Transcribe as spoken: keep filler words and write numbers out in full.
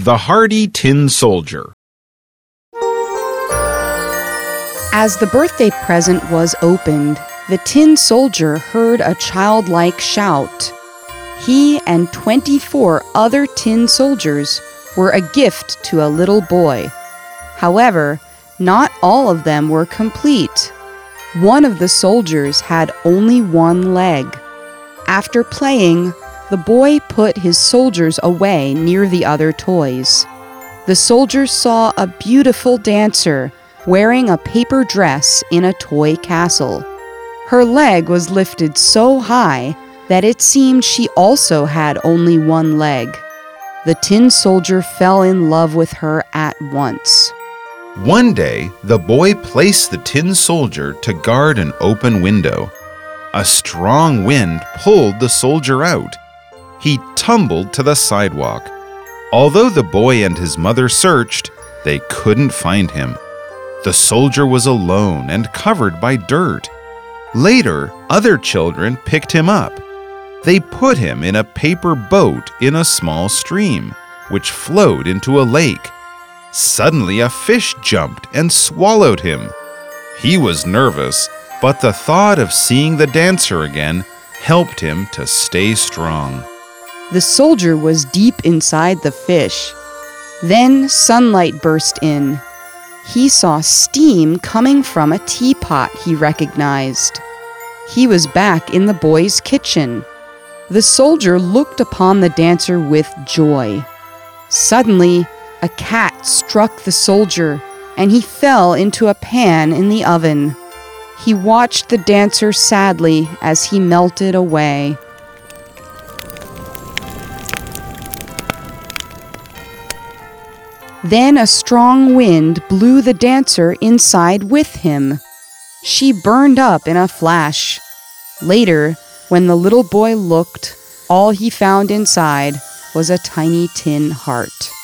The Hardy Tin Soldier. As the birthday present was opened, the tin soldier heard a childlike shout. He and twenty-four other tin soldiers were a gift to a little boy. However, not all of them were complete. One of the soldiers had only one leg. After playing, the boy put his soldiers away near the other toys. The soldiers saw a beautiful dancer wearing a paper dress in a toy castle. Her leg was lifted so high that it seemed she also had only one leg. The tin soldier fell in love with her at once. One day, the boy placed the tin soldier to guard an open window. A strong wind pulled the soldier out. He tumbled to the sidewalk. Although the boy and his mother searched, they couldn't find him. The soldier was alone and covered by dirt. Later, other children picked him up. They put him in a paper boat in a small stream, which flowed into a lake. Suddenly, a fish jumped and swallowed him. He was nervous, but the thought of seeing the dancer again helped him to stay strong. The soldier was deep inside the fish. Then sunlight burst in. He saw steam coming from a teapot he recognized. He was back in the boy's kitchen. The soldier looked upon the dancer with joy. Suddenly, a cat struck the soldier, and he fell into a pan in the oven. He watched the dancer sadly as he melted away. Then a strong wind blew the dancer inside with him. She burned up in a flash. Later, when the little boy looked, all he found inside was a tiny tin heart.